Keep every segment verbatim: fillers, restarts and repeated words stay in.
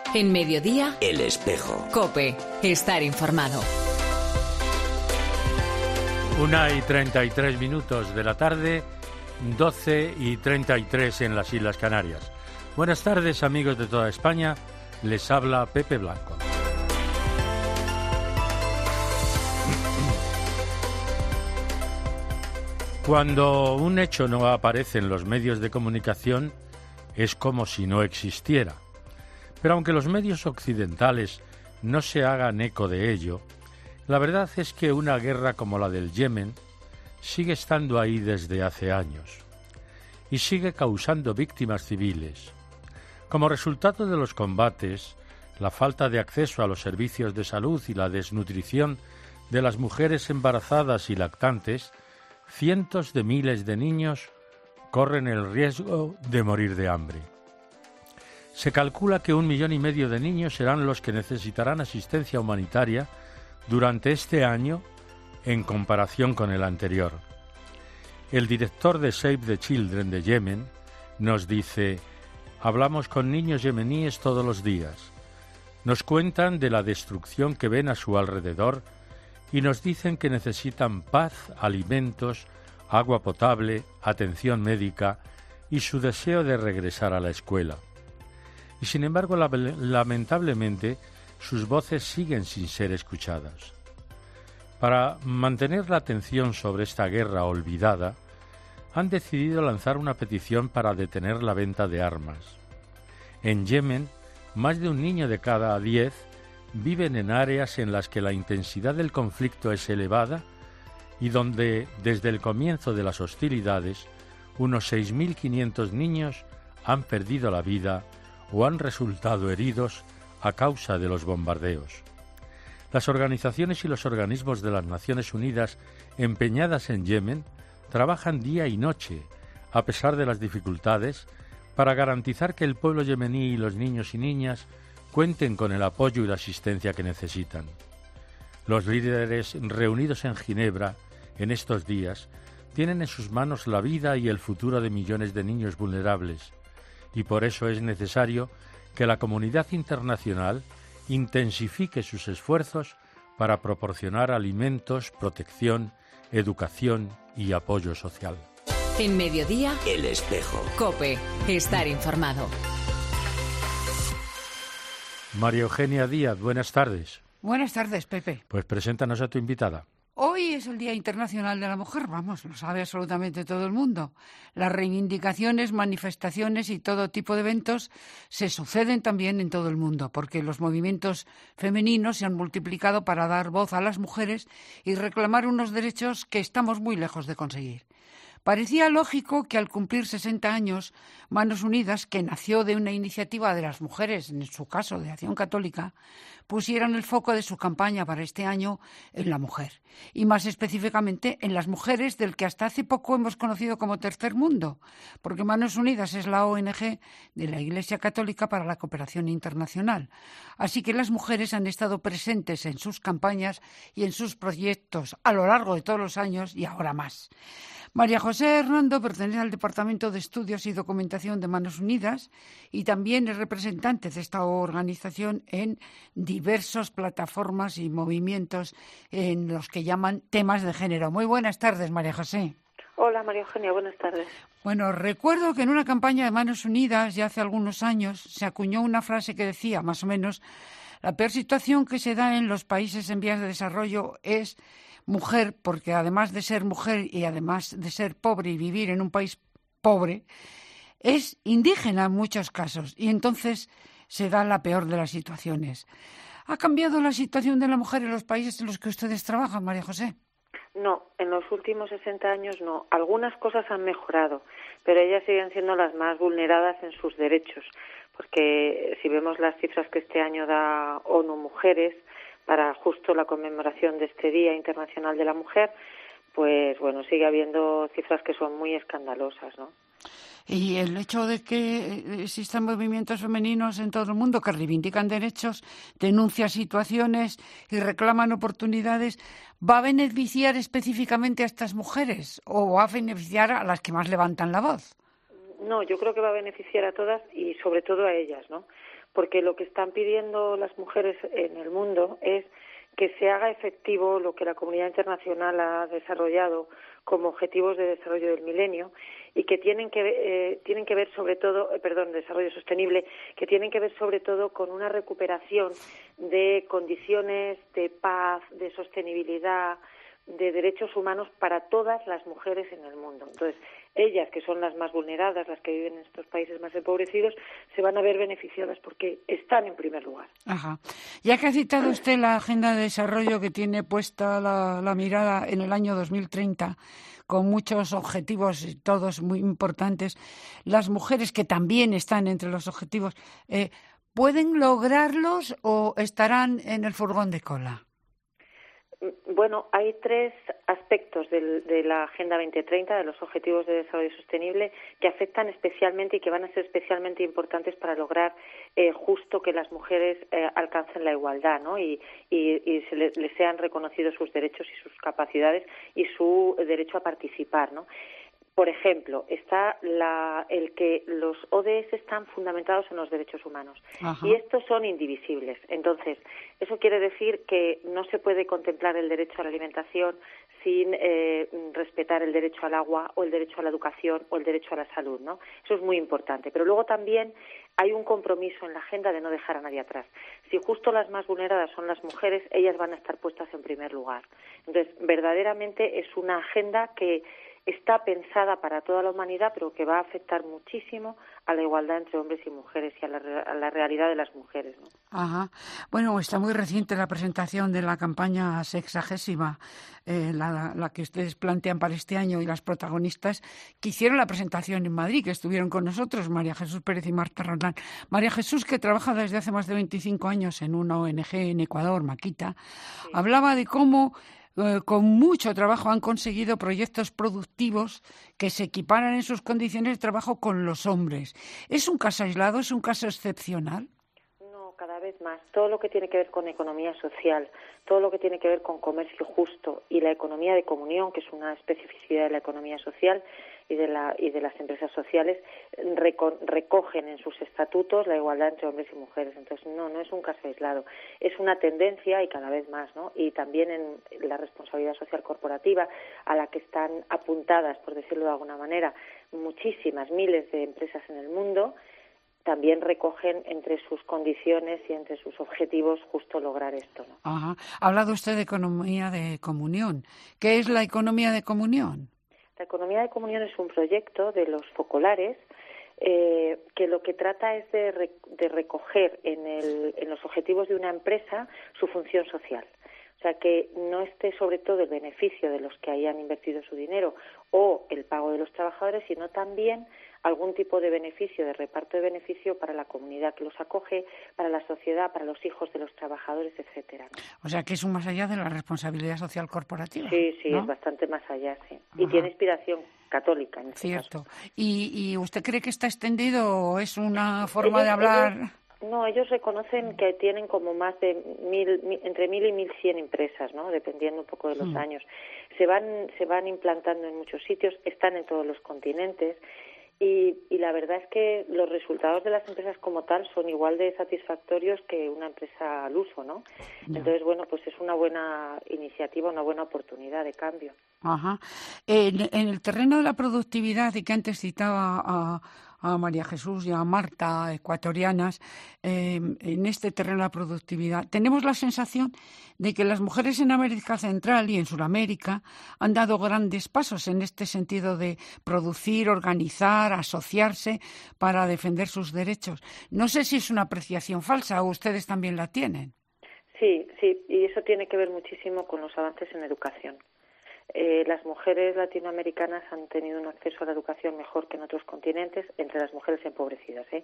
En Mediodía, El Espejo. COPE. Estar informado. Una y treinta y tres minutos de la tarde, doce y treinta y tres en las Islas Canarias. Buenas tardes, amigos de toda España. Les habla Pepe Blanco. Cuando un hecho no aparece en los medios de comunicación, es como si no existiera. Pero aunque los medios occidentales no se hagan eco de ello, la verdad es que una guerra como la del Yemen sigue estando ahí desde hace años y sigue causando víctimas civiles. Como resultado de los combates, la falta de acceso a los servicios de salud y la desnutrición de las mujeres embarazadas y lactantes, cientos de miles de niños corren el riesgo de morir de hambre. Se calcula que un millón y medio de niños serán los que necesitarán asistencia humanitaria durante este año en comparación con el anterior. El director de Save the Children de Yemen nos dice: hablamos con niños yemeníes todos los días. Nos cuentan de la destrucción que ven a su alrededor y nos dicen que necesitan paz, alimentos, agua potable, atención médica y su deseo de regresar a la escuela. Y sin embargo, lamentablemente, sus voces siguen sin ser escuchadas. Para mantener la atención sobre esta guerra olvidada, han decidido lanzar una petición para detener la venta de armas. En Yemen, más de un niño de cada diez viven en áreas en las que la intensidad del conflicto es elevada y donde, desde el comienzo de las hostilidades, unos seis mil quinientos niños han perdido la vida o han resultado heridos a causa de los bombardeos. Las organizaciones y los organismos de las Naciones Unidas empeñadas en Yemen trabajan día y noche, a pesar de las dificultades, para garantizar que el pueblo yemení y los niños y niñas cuenten con el apoyo y la asistencia que necesitan. Los líderes reunidos en Ginebra en estos días tienen en sus manos la vida y el futuro de millones de niños vulnerables, y por eso es necesario que la comunidad internacional intensifique sus esfuerzos para proporcionar alimentos, protección, educación y apoyo social. En Mediodía, El Espejo. COPE. Estar informado. María Eugenia Díaz, buenas tardes. Buenas tardes, Pepe. Pues preséntanos a tu invitada. Hoy es el Día Internacional de la Mujer, vamos, lo sabe absolutamente todo el mundo. Las reivindicaciones, manifestaciones y todo tipo de eventos se suceden también en todo el mundo, porque los movimientos femeninos se han multiplicado para dar voz a las mujeres y reclamar unos derechos que estamos muy lejos de conseguir. Parecía lógico que al cumplir sesenta años, Manos Unidas, que nació de una iniciativa de las mujeres, en su caso de Acción Católica, pusieran el foco de su campaña para este año en la mujer, y más específicamente en las mujeres del que hasta hace poco hemos conocido como Tercer Mundo, porque Manos Unidas es la O N G de la Iglesia Católica para la Cooperación Internacional. Así que las mujeres han estado presentes en sus campañas y en sus proyectos a lo largo de todos los años y ahora más. María José Hernando pertenece al Departamento de Estudios y Documentación de Manos Unidas y también es representante de esta organización en diversas plataformas y movimientos en los que llaman temas de género. Muy buenas tardes, María José. Hola, María Eugenia, buenas tardes. Bueno, recuerdo que en una campaña de Manos Unidas ya hace algunos años se acuñó una frase que decía, más o menos, la peor situación que se da en los países en vías de desarrollo es mujer, porque además de ser mujer y además de ser pobre y vivir en un país pobre, es indígena en muchos casos y entonces se da la peor de las situaciones. ¿Ha cambiado la situación de la mujer en los países en los que ustedes trabajan, María José? No, en los últimos sesenta años no. Algunas cosas han mejorado, pero ellas siguen siendo las más vulneradas en sus derechos, porque si vemos las cifras que este año da ONU Mujeres, para justo la conmemoración de este Día Internacional de la Mujer, pues bueno, sigue habiendo cifras que son muy escandalosas, ¿no? Y el hecho de que existan movimientos femeninos en todo el mundo que reivindican derechos, denuncian situaciones y reclaman oportunidades, ¿va a beneficiar específicamente a estas mujeres o va a beneficiar a las que más levantan la voz? No, yo creo que va a beneficiar a todas y sobre todo a ellas, ¿no? porque lo que están pidiendo las mujeres en el mundo es que se haga efectivo lo que la comunidad internacional ha desarrollado como objetivos de desarrollo del milenio y que tienen que eh, tienen que ver sobre todo, eh, perdón, desarrollo sostenible, que tienen que ver sobre todo con una recuperación de condiciones de paz, de sostenibilidad, de derechos humanos para todas las mujeres en el mundo. Entonces, ellas, que son las más vulneradas, las que viven en estos países más empobrecidos, se van a ver beneficiadas porque están en primer lugar. Ajá. Ya que ha citado usted la Agenda de Desarrollo que tiene puesta la, la mirada en el año dos mil treinta, con muchos objetivos, todos muy importantes, las mujeres que también están entre los objetivos, eh, ¿pueden lograrlos o estarán en el furgón de cola? Bueno, hay tres aspectos del, de la Agenda veinte treinta, de los Objetivos de Desarrollo Sostenible, que afectan especialmente y que van a ser especialmente importantes para lograr eh, justo que las mujeres eh, alcancen la igualdad, ¿no? Y, y, y se les, les sean reconocidos sus derechos y sus capacidades y su derecho a participar, ¿no? Por ejemplo, está la, el que los O D S están fundamentados en los derechos humanos. Ajá. Y estos son indivisibles. Entonces, eso quiere decir que no se puede contemplar el derecho a la alimentación sin eh, respetar el derecho al agua o el derecho a la educación o el derecho a la salud, ¿no? Eso es muy importante. Pero luego también hay un compromiso en la agenda de no dejar a nadie atrás. Si justo las más vulneradas son las mujeres, ellas van a estar puestas en primer lugar. Entonces, verdaderamente es una agenda que está pensada para toda la humanidad, pero que va a afectar muchísimo a la igualdad entre hombres y mujeres y a la, a la realidad de las mujeres, ¿no? Ajá. Bueno, está muy reciente la presentación de la campaña sexagésima, eh, la, la que ustedes plantean para este año, y las protagonistas que hicieron la presentación en Madrid, que estuvieron con nosotros, María Jesús Pérez y Marta Roldán. María Jesús, que trabaja desde hace más de veinticinco años en una O N G en Ecuador, Maquita, sí, hablaba de cómo con mucho trabajo han conseguido proyectos productivos que se equiparan en sus condiciones de trabajo con los hombres. ¿Es un caso aislado? ¿Es un caso excepcional? No, cada vez más. Todo lo que tiene que ver con economía social, todo lo que tiene que ver con comercio justo y la economía de comunión, que es una especificidad de la economía social y de, la, y de las empresas sociales, reco- recogen en sus estatutos la igualdad entre hombres y mujeres. Entonces, no, no es un caso aislado. Es una tendencia y cada vez más, ¿no? Y también en la responsabilidad social corporativa, a la que están apuntadas, por decirlo de alguna manera, muchísimas, miles de empresas en el mundo, también recogen entre sus condiciones y entre sus objetivos justo lograr esto, ¿no? Ajá. Ha hablado usted de economía de comunión. ¿Qué es la economía de comunión? La economía de comunión es un proyecto de los focolares eh, que lo que trata es de, re, de recoger en, el, en los objetivos de una empresa su función social. O sea, que no esté sobre todo el beneficio de los que hayan invertido su dinero o el pago de los trabajadores, sino también algún tipo de beneficio, de reparto de beneficio para la comunidad que los acoge, para la sociedad, para los hijos de los trabajadores, etcétera, ¿no? O sea, que es un más allá de la responsabilidad social corporativa. Sí, sí, ¿no? Es bastante más allá, sí. Y Ajá. tiene inspiración católica en este Cierto. caso. ¿Y, ¿Y usted cree que está extendido o es una forma ellos, de hablar...? Ellos, no, ellos reconocen que tienen como más de mil, mil, entre mil y mil cien empresas, ¿no? Dependiendo un poco de los hmm. años. Se van, se van implantando en muchos sitios, están en todos los continentes. Y, y la verdad es que los resultados de las empresas como tal son igual de satisfactorios que una empresa al uso, ¿no? No. Entonces, bueno, pues es una buena iniciativa, una buena oportunidad de cambio. Ajá. En, en el terreno de la productividad, y que antes citaba a, a María Jesús y a Marta, ecuatorianas, eh, en este terreno de la productividad, tenemos la sensación de que las mujeres en América Central y en Sudamérica han dado grandes pasos en este sentido de producir, organizar, asociarse para defender sus derechos. No sé si es una apreciación falsa o ustedes también la tienen. Sí, sí, y eso tiene que ver muchísimo con los avances en educación. Eh, las mujeres latinoamericanas han tenido un acceso a la educación mejor que en otros continentes, entre las mujeres empobrecidas, ¿eh?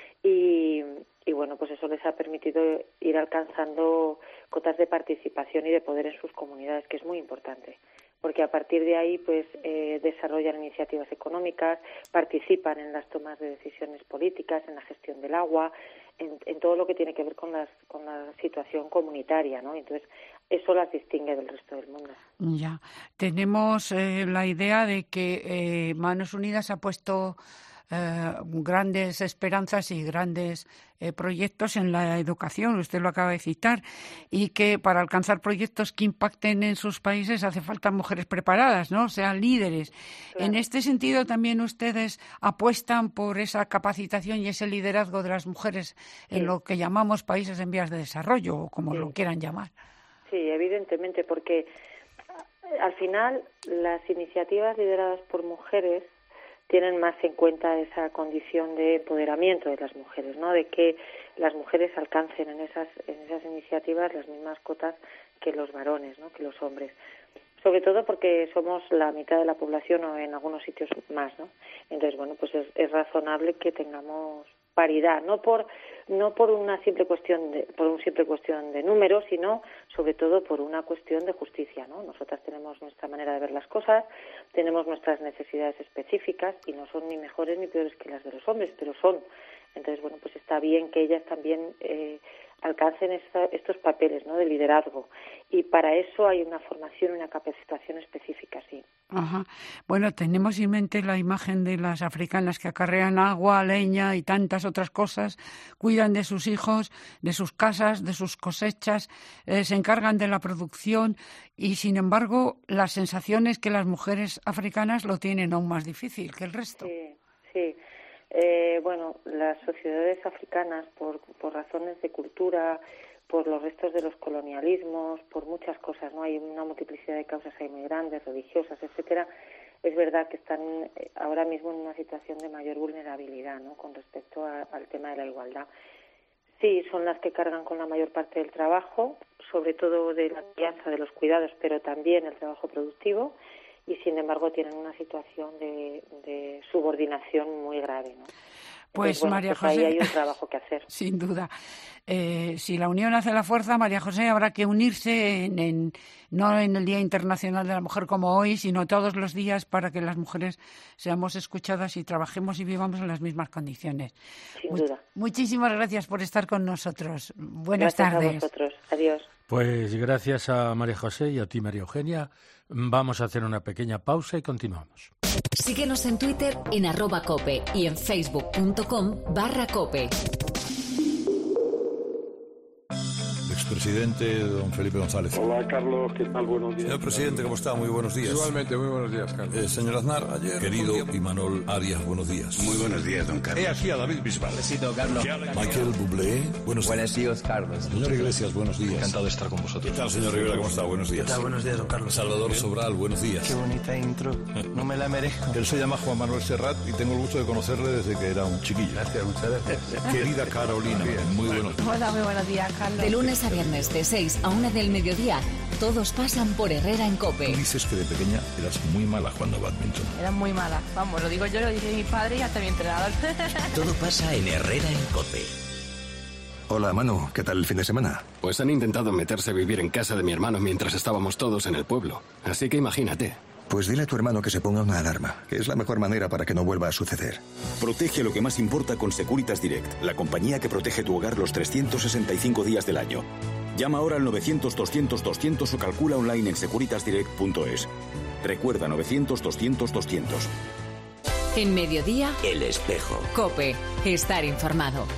Y, y bueno, pues eso les ha permitido ir alcanzando cotas de participación y de poder en sus comunidades, que es muy importante, porque a partir de ahí pues eh, desarrollan iniciativas económicas, participan en las tomas de decisiones políticas, en la gestión del agua, en, en todo lo que tiene que ver con, las, con la situación comunitaria, ¿no? Entonces, eso las distingue del resto del mundo. Ya, tenemos eh, la idea de que eh, Manos Unidas ha puesto eh, grandes esperanzas y grandes eh, proyectos en la educación, usted lo acaba de citar, y que para alcanzar proyectos que impacten en sus países hace falta mujeres preparadas, ¿no? Sean líderes. Claro. En este sentido también ustedes apuestan por esa capacitación y ese liderazgo de las mujeres en sí. lo que llamamos países en vías de desarrollo, o como sí. lo quieran llamar. Sí, evidentemente, porque al final las iniciativas lideradas por mujeres tienen más en cuenta esa condición de empoderamiento de las mujeres, ¿no? De que las mujeres alcancen en esas en esas iniciativas las mismas cotas que los varones, ¿no? Que los hombres. Sobre todo porque somos la mitad de la población o en algunos sitios más, ¿no? Entonces, bueno, pues es, es razonable que tengamos paridad, no por no por una simple cuestión de por un simple cuestión de números, sino sobre todo por una cuestión de justicia, ¿no? Nosotras tenemos nuestra manera de ver las cosas, tenemos nuestras necesidades específicas y no son ni mejores ni peores que las de los hombres, pero son. Entonces, bueno, pues está bien que ellas también eh, alcancen esta, estos papeles, ¿no? De liderazgo, y para eso hay una formación, una capacitación específica, sí. Ajá. Bueno, tenemos en mente la imagen de las africanas que acarrean agua, leña y tantas otras cosas, cuidan de sus hijos, de sus casas, de sus cosechas, eh, se encargan de la producción y, sin embargo, la sensación es que las mujeres africanas lo tienen aún más difícil que el resto. Sí, sí. Eh, bueno, las sociedades africanas, por, por razones de cultura, por los restos de los colonialismos, por muchas cosas, ¿no? Hay una multiplicidad de causas ahí muy grandes, religiosas, etcétera. Es verdad que están ahora mismo en una situación de mayor vulnerabilidad, ¿no? Con respecto a, al tema de la igualdad. Sí, son las que cargan con la mayor parte del trabajo, sobre todo de la crianza, de los cuidados, pero también el trabajo productivo, y sin embargo tienen una situación de, de subordinación muy grave, ¿no? Pues, Entonces, bueno, María pues José, ahí hay un trabajo que hacer. Sin duda. Eh, si la unión hace la fuerza, María José, habrá que unirse en, en, no en el Día Internacional de la Mujer como hoy, sino todos los días para que las mujeres seamos escuchadas y trabajemos y vivamos en las mismas condiciones. Sin Mu- duda. Muchísimas gracias por estar con nosotros. Buenas Gracias tardes. a vosotros. Adiós. Pues gracias a María José y a ti, María Eugenia. Vamos a hacer una pequeña pausa y continuamos. Síguenos en Twitter en arroba cope y en facebook.com barra cope. Expresidente don Felipe González. Hola, Carlos, ¿qué tal? Buenos días. Señor presidente, ¿cómo está? Muy buenos días. Igualmente, muy buenos días, Carlos. Eh, señor Aznar, ayer. Querido Imanol Arias, buenos días. Muy buenos días, don Carlos. He aquí a David Bisbal. Besito, Carlos. Michael Bublé, buenos Buenos días. días, Carlos. Señor Iglesias, buenos días. Encantado de estar con vosotros. ¿Qué tal, señor Rivera? ¿Cómo está? Buenos días. ¿Qué tal? Buenos días, don Carlos. Salvador Bien. Sobral, buenos días. Qué bonita intro. No me la merezco. Él se llama Juan Manuel Serrat y tengo el gusto de conocerle desde que era un chiquillo. Gracias, muchas gracias. Querida Carolina, muy buenos días. Hola, muy buenos días, Carlos. De lunes a viernes de seis a una del mediodía, todos pasan por Herrera en Cope. Tú dices que de pequeña eras muy mala jugando a badminton. Era muy mala. Vamos, lo digo yo, lo dice mi padre y hasta mi entrenador. Todo pasa en Herrera en Cope. Hola, Manu. ¿Qué tal el fin de semana? Pues han intentado meterse a vivir en casa de mi hermano mientras estábamos todos en el pueblo. Así que imagínate. Pues dile a tu hermano que se ponga una alarma, que es la mejor manera para que no vuelva a suceder. Protege lo que más importa con Securitas Direct, la compañía que protege tu hogar los trescientos sesenta y cinco días del año. Llama ahora al novecientos doscientos doscientos o calcula online en securitas direct punto es. Recuerda novecientos doscientos doscientos. En mediodía, El espejo. Cope, estar informado.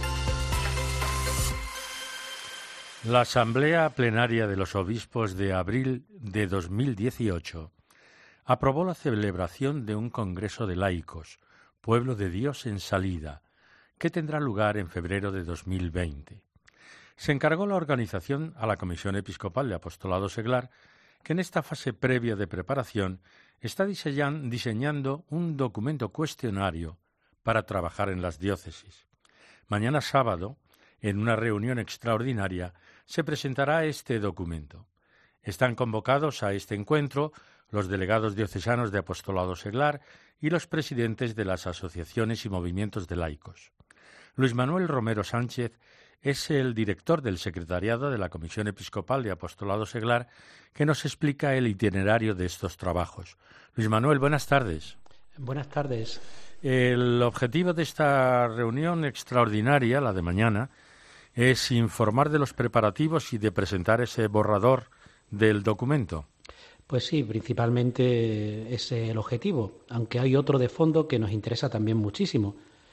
La Asamblea Plenaria de los Obispos de abril de dos mil dieciocho aprobó la celebración de un Congreso de Laicos, Pueblo de Dios en Salida, que tendrá lugar en febrero de dos mil veinte. Se encargó la organización a la Comisión Episcopal de Apostolado Seglar, que en esta fase previa de preparación está diseñan, diseñando un documento cuestionario para trabajar en las diócesis. Mañana sábado, en una reunión extraordinaria, se presentará este documento. Están convocados a este encuentro los delegados diocesanos de Apostolado Seglar y los presidentes de las asociaciones y movimientos de laicos. Luis Manuel Romero Sánchez es el director del secretariado de la Comisión Episcopal de Apostolado Seglar, que nos explica el itinerario de estos trabajos. Luis Manuel, buenas tardes. Buenas tardes. El objetivo de esta reunión extraordinaria, la de mañana, es informar de los preparativos y de presentar ese borrador del documento. Pues sí, principalmente ese es el objetivo, aunque hay otro de fondo que nos interesa también muchísimo,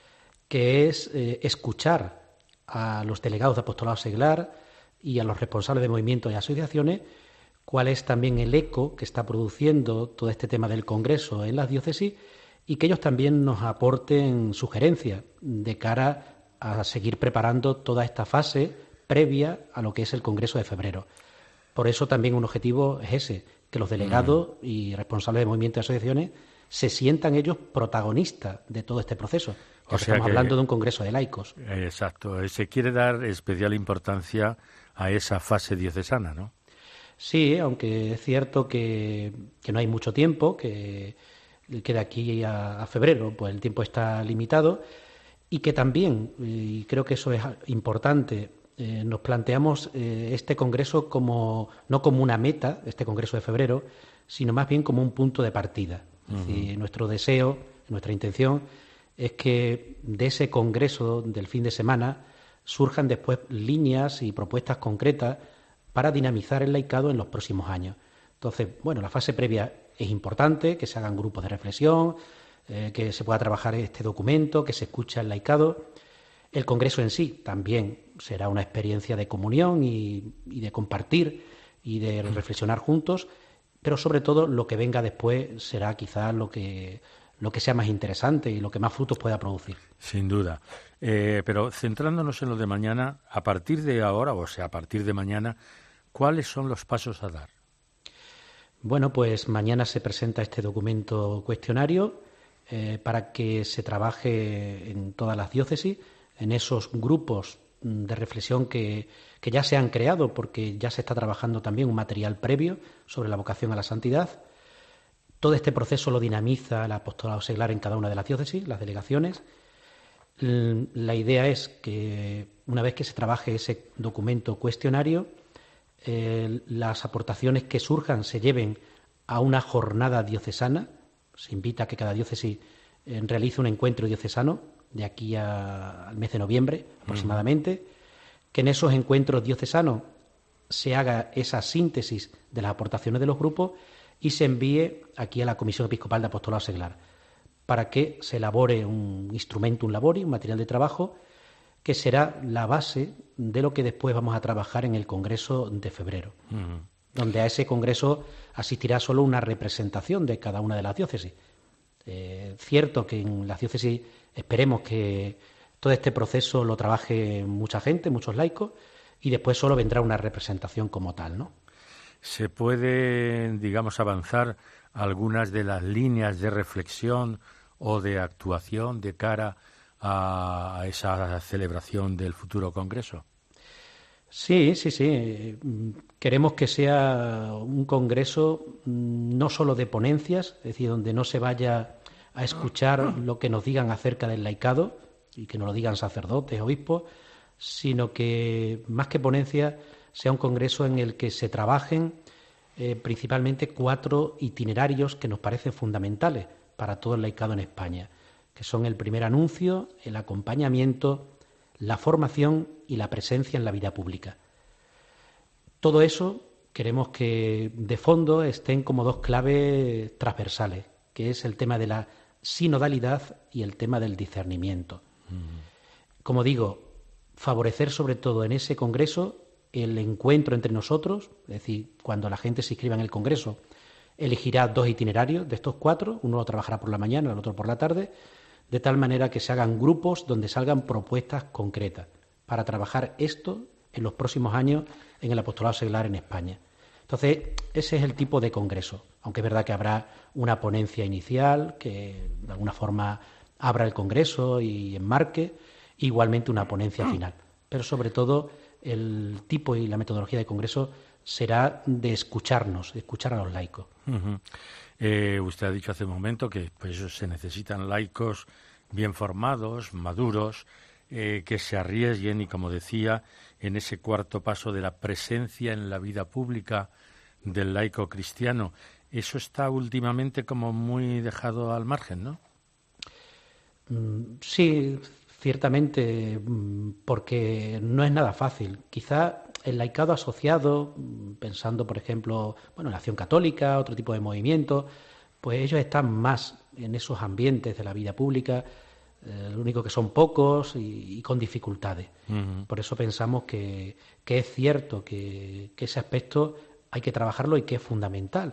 que es eh, escuchar a los delegados de apostolado seglar y a los responsables de movimientos y asociaciones cuál es también el eco que está produciendo todo este tema del Congreso en las diócesis y que ellos también nos aporten sugerencias de cara a seguir preparando toda esta fase previa a lo que es el Congreso de febrero. Por eso también un objetivo es ese, que los delegados mm. y responsables de movimientos y asociaciones se sientan ellos protagonistas de todo este proceso. O sea estamos que, hablando de un congreso de laicos. Exacto. Se quiere dar especial importancia a esa fase diocesana, ¿no? Sí, aunque es cierto que, que no hay mucho tiempo, que, que de aquí a, a febrero pues el tiempo está limitado y que también, y creo que eso es importante, Eh, nos planteamos eh, este congreso como no como una meta, este congreso de febrero, sino más bien como un punto de partida. Uh-huh. Es decir, nuestro deseo, nuestra intención es que de ese congreso del fin de semana surjan después líneas y propuestas concretas para dinamizar el laicado en los próximos años. Entonces, bueno, la fase previa es importante, que se hagan grupos de reflexión, eh, que se pueda trabajar este documento, que se escuche el laicado. El Congreso en sí también será una experiencia de comunión y, y de compartir y de reflexionar juntos, pero sobre todo lo que venga después será quizás lo que, lo que sea más interesante y lo que más frutos pueda producir. Sin duda. Eh, pero centrándonos en lo de mañana, a partir de ahora, o sea, a partir de mañana, ¿cuáles son los pasos a dar? Bueno, pues mañana se presenta este documento cuestionario eh, para que se trabaje en todas las diócesis, en esos grupos de reflexión que, que ya se han creado, porque ya se está trabajando también un material previo sobre la vocación a la santidad. Todo este proceso lo dinamiza el apostolado seglar en cada una de las diócesis, las delegaciones. La idea es que una vez que se trabaje ese documento cuestionario, eh, las aportaciones que surjan se lleven a una jornada diocesana. Se invita a que cada diócesis eh, realice un encuentro diocesano de aquí a, al mes de noviembre aproximadamente, uh-huh. que en esos encuentros diocesanos se haga esa síntesis de las aportaciones de los grupos y se envíe aquí a la Comisión Episcopal de Apostolado Seglar para que se elabore un instrumento, un labori, un material de trabajo que será la base de lo que después vamos a trabajar en el Congreso de febrero, uh-huh. donde a ese Congreso asistirá solo una representación de cada una de las diócesis. Eh, cierto que en las diócesis esperemos que todo este proceso lo trabaje mucha gente, muchos laicos, y después solo vendrá una representación como tal, ¿no? ¿Se puede, digamos, avanzar algunas de las líneas de reflexión o de actuación de cara a esa celebración del futuro Congreso? Sí, sí, sí. Queremos que sea un congreso no solo de ponencias, es decir, donde no se vaya a escuchar lo que nos digan acerca del laicado y que nos lo digan sacerdotes, obispos, sino que más que ponencias sea un congreso en el que se trabajen eh, principalmente cuatro itinerarios que nos parecen fundamentales para todo el laicado en España, que son el primer anuncio, el acompañamiento, la formación y la presencia en la vida pública. Todo eso queremos que de fondo estén como dos claves transversales, que es el tema de la sinodalidad y el tema del discernimiento. Mm. Como digo, favorecer sobre todo en ese congreso el encuentro entre nosotros, es decir, cuando la gente se inscriba en el congreso, elegirá dos itinerarios de estos cuatro, uno lo trabajará por la mañana, el otro por la tarde, de tal manera que se hagan grupos donde salgan propuestas concretas para trabajar esto en los próximos años en el apostolado seglar en España. Entonces, ese es el tipo de congreso, aunque es verdad que habrá una ponencia inicial que de alguna forma abra el congreso y enmarque, e igualmente una ponencia final. Pero sobre todo el tipo y la metodología de congreso será de escucharnos, de escuchar a los laicos. Uh-huh. Eh, usted ha dicho hace un momento que pues, se necesitan laicos bien formados, maduros, eh, que se arriesguen y, como decía, en ese cuarto paso de la presencia en la vida pública del laico cristiano. Eso está últimamente como muy dejado al margen, ¿no? Sí, ciertamente, porque no es nada fácil. Quizá el laicado asociado, pensando por ejemplo, bueno, en la Acción Católica, otro tipo de movimientos, pues ellos están más en esos ambientes de la vida pública, eh, lo único que son pocos y, y con dificultades. Uh-huh. Por eso pensamos que, que es cierto que, que ese aspecto hay que trabajarlo y que es fundamental.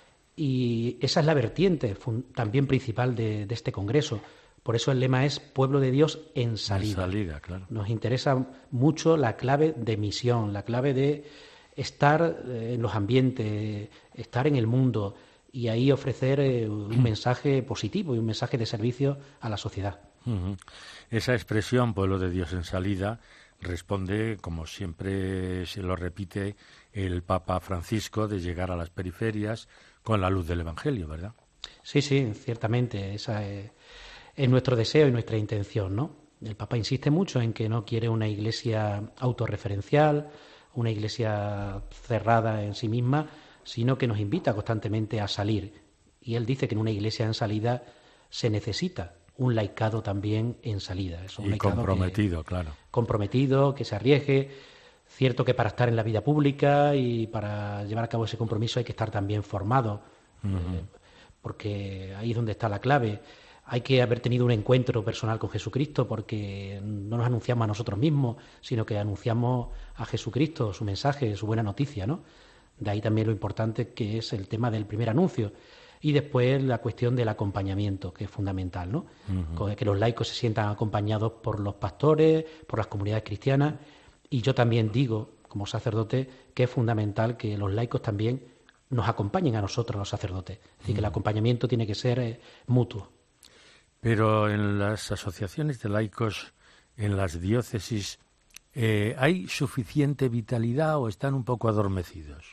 Y esa es la vertiente fun- también principal de, de este congreso. Por eso el lema es Pueblo de Dios en salida. En salida, claro. Nos interesa mucho la clave de misión, la clave de estar en los ambientes, estar en el mundo y ahí ofrecer eh, un mensaje positivo y un mensaje de servicio a la sociedad. Uh-huh. Esa expresión, Pueblo de Dios en salida, responde, como siempre se lo repite el Papa Francisco, de llegar a las periferias con la luz del Evangelio, ¿verdad? Sí, sí, ciertamente. Esa es, es nuestro deseo y nuestra intención, ¿no? El Papa insiste mucho en que no quiere una iglesia autorreferencial, una iglesia cerrada en sí misma, sino que nos invita constantemente a salir. Y él dice que en una iglesia en salida se necesita un laicado también en salida. Es un y laicado comprometido, que, claro. Comprometido, que se arriesgue. Cierto que para estar en la vida pública y para llevar a cabo ese compromiso hay que estar también formado, uh-huh. eh, porque ahí es donde está la clave. Hay que haber tenido un encuentro personal con Jesucristo, porque no nos anunciamos a nosotros mismos, sino que anunciamos a Jesucristo, su mensaje, su buena noticia, ¿no? De ahí también lo importante que es el tema del primer anuncio. Y después la cuestión del acompañamiento, que es fundamental, ¿no? Uh-huh. Que los laicos se sientan acompañados por los pastores, por las comunidades cristianas. Y yo también digo, como sacerdote, que es fundamental que los laicos también nos acompañen a nosotros, los sacerdotes. Es decir, uh-huh. que el acompañamiento tiene que ser eh, mutuo. Pero en las asociaciones de laicos, en las diócesis, eh, ¿hay suficiente vitalidad o están un poco adormecidos?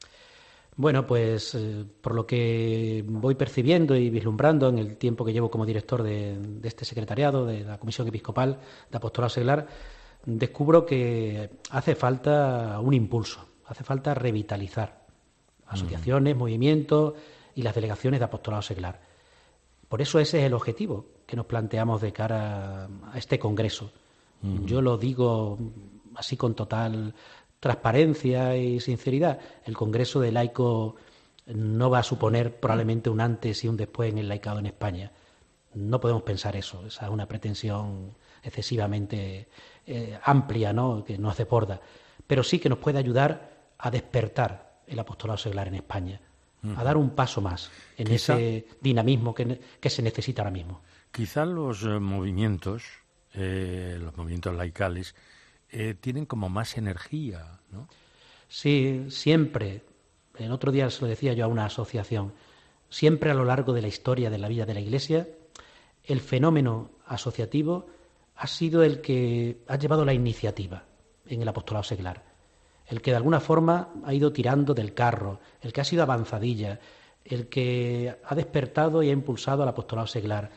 Bueno, pues eh, por lo que voy percibiendo y vislumbrando en el tiempo que llevo como director de, de este secretariado, de la Comisión Episcopal de Apostolado Seglar, descubro que hace falta un impulso, hace falta revitalizar asociaciones, mm. movimientos y las delegaciones de Apostolado Seglar. Por eso ese es el objetivo que nos planteamos de cara a este congreso. Mm. Yo lo digo así con total transparencia y sinceridad. El Congreso de Laicos no va a suponer probablemente un antes y un después en el laicado en España. No podemos pensar eso. Esa es una pretensión excesivamente eh, amplia, ¿no?, que nos desborda. Pero sí que nos puede ayudar a despertar el apostolado seglar en España, uh-huh. a dar un paso más en Quizá, ese dinamismo que, que se necesita ahora mismo. Quizá los eh, movimientos, eh, los movimientos laicales, eh, tienen como más energía, ¿no? Sí, siempre. El otro día se lo decía yo a una asociación. Siempre a lo largo de la historia de la vida de la Iglesia, el fenómeno asociativo ha sido el que ha llevado la iniciativa en el apostolado seglar, el que de alguna forma ha ido tirando del carro, el que ha sido avanzadilla, el que ha despertado y ha impulsado al apostolado seglar.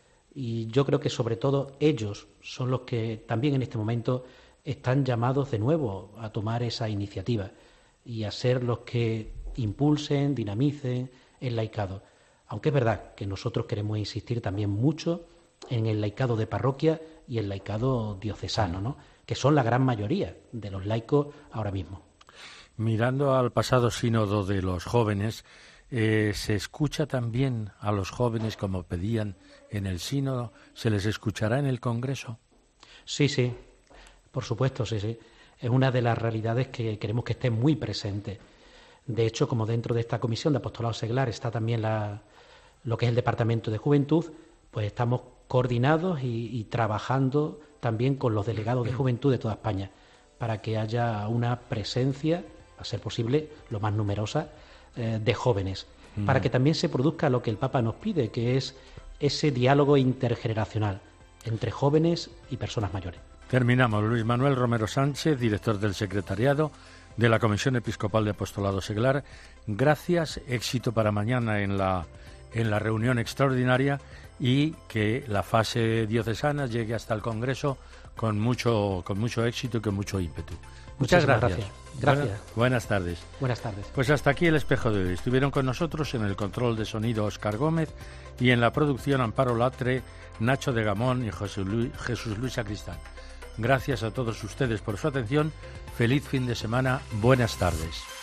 Y yo creo que sobre todo ellos son los que también en este momento están llamados de nuevo a tomar esa iniciativa y a ser los que impulsen, dinamicen el laicado. Aunque es verdad que nosotros queremos insistir también mucho en el laicado de parroquia y el laicado diocesano, ¿no?, que son la gran mayoría de los laicos ahora mismo. Mirando al pasado sínodo de los jóvenes, eh, ¿se escucha también a los jóvenes como pedían en el sínodo? ¿Se les escuchará en el Congreso? Sí, sí, por supuesto, sí, sí. Es una de las realidades que queremos que esté muy presente. De hecho, como dentro de esta comisión de apostolado seglar está también la, lo que es el Departamento de Juventud, pues estamos coordinados y, y trabajando también con los delegados de juventud de toda España para que haya una presencia, a ser posible, lo más numerosa, eh, de jóvenes, mm. para que también se produzca lo que el Papa nos pide, que es ese diálogo intergeneracional entre jóvenes y personas mayores. Terminamos. Luis Manuel Romero Sánchez, director del Secretariado de la Comisión Episcopal de Apostolado Seglar. Gracias, éxito para mañana en la, en la reunión extraordinaria y que la fase diocesana llegue hasta el Congreso con mucho, con mucho éxito y con mucho ímpetu. Muchas gracias. gracias. Gracias. Buenas, buenas tardes. Buenas tardes. Pues hasta aquí el espejo de hoy. Estuvieron con nosotros en el control de sonido Óscar Gómez y en la producción Amparo Latre, Nacho de Gamón y José Luis, Jesús Luis Sacristán. Gracias a todos ustedes por su atención. Feliz fin de semana. Buenas tardes.